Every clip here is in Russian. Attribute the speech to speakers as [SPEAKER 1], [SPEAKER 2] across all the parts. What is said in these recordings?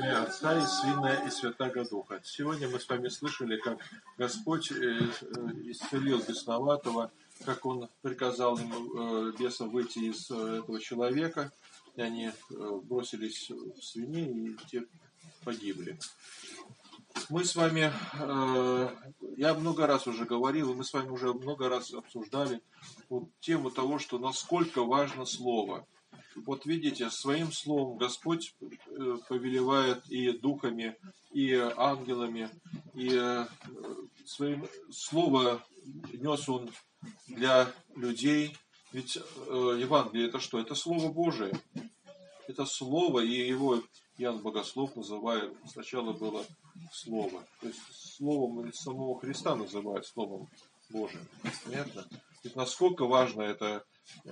[SPEAKER 1] имя Отца и Сына и Святаго Духа. Сегодня мы с вами слышали, как Господь исцелил бесноватого, как Он приказал ему бесам выйти из этого человека, и они бросились в свиней, и те погибли. Мы с вами, я много раз уже говорил, и мы с вами уже много раз обсуждали тему того, что насколько важно Слово. Вот видите, своим словом Господь повелевает и духами, и ангелами, и своим слово нес Он для людей. Ведь Евангелие это что? Это Слово Божие. Это Слово, и его Иоанн Богослов называет, сначала было Слово. То есть Словом самого Христа называют Словом Божиим. Понятно? Ведь насколько важна эта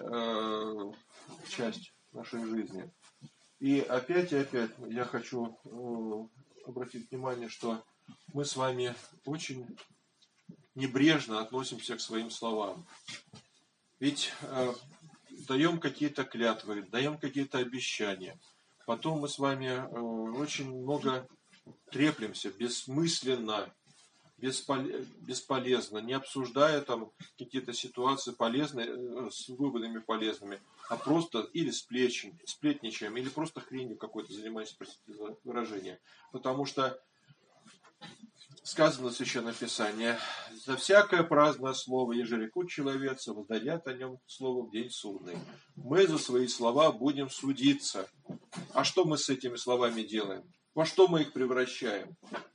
[SPEAKER 1] часть нашей жизни. И опять я хочу обратить внимание, что мы с вами очень небрежно относимся к своим словам. Ведь даем какие-то клятвы, даем какие-то обещания. Потом мы с вами очень много треплемся бессмысленно, бесполезно, не обсуждая там какие-то ситуации полезные, с выводами полезными, а просто или сплетничаем, или просто хренью какой-то занимаемся, простите за выражение. Потому что сказано в Священном Писании: за всякое праздное слово, ежели рекут человеца, воздарят о нем слово в день судный. Мы за свои слова будем судиться. А что мы с этими словами делаем? Во что мы их превращаем?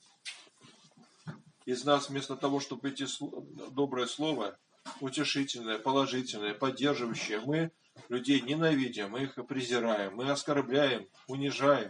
[SPEAKER 1] Из нас вместо того, чтобы идти доброе слово, утешительное, положительное, поддерживающее, мы людей ненавидим, мы их презираем, мы оскорбляем, унижаем.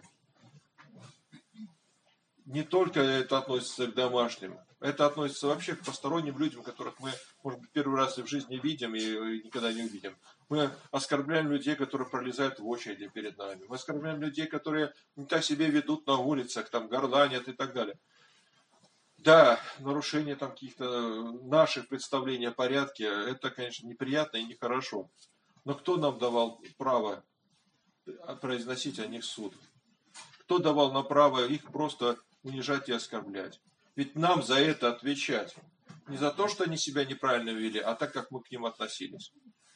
[SPEAKER 1] Не только это относится к домашним, это относится вообще к посторонним людям, которых мы, может быть, первый раз в жизни видим и никогда не увидим. Мы оскорбляем людей, которые пролезают в очереди перед нами. Мы оскорбляем людей, которые не так себя ведут на улицах, там горланят и так далее. Да, нарушение там каких-то наших представлений о порядке, это, конечно, неприятно и нехорошо. Но кто нам давал право произносить о них суд? Кто давал нам право их просто унижать и оскорблять? Ведь нам за это отвечать. Не за то, что они себя неправильно вели, а так, как мы к ним относились.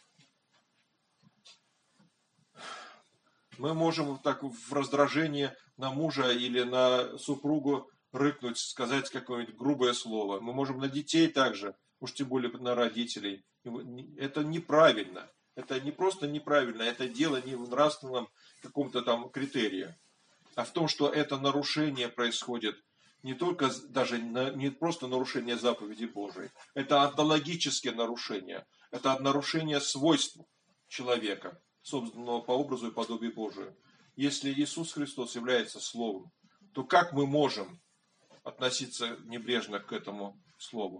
[SPEAKER 1] Мы можем так в раздражении на мужа или на супругу рыкнуть, сказать какое-нибудь грубое слово. Мы можем на детей также, уж тем более на родителей. Это неправильно. Это не просто неправильно, это дело не в нравственном каком-то там критерии, а в том, что это нарушение происходит не только даже не просто нарушение заповеди Божией, это онтологические нарушения, это нарушение свойств человека, созданного по образу и подобию Божию. Если Иисус Христос является Словом, то как мы можем относиться небрежно к этому слову?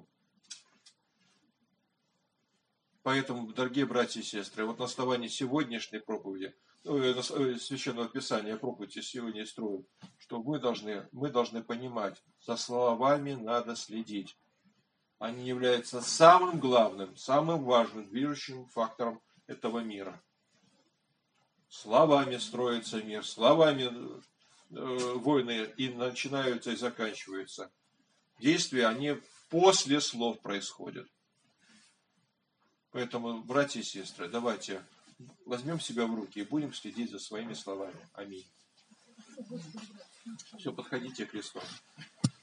[SPEAKER 1] Поэтому, дорогие братья и сестры, вот на основании сегодняшней проповеди, Священного Писания, проповеди сегодня строю, что мы должны понимать, за словами надо следить. Они являются самым главным, самым важным движущим фактором этого мира. Словами строится мир, словами войны и начинаются, и заканчиваются. Действия, они после слов происходят. Поэтому, братья и сестры, давайте возьмем себя в руки и будем следить за своими словами. Аминь. Все, подходите к Христу.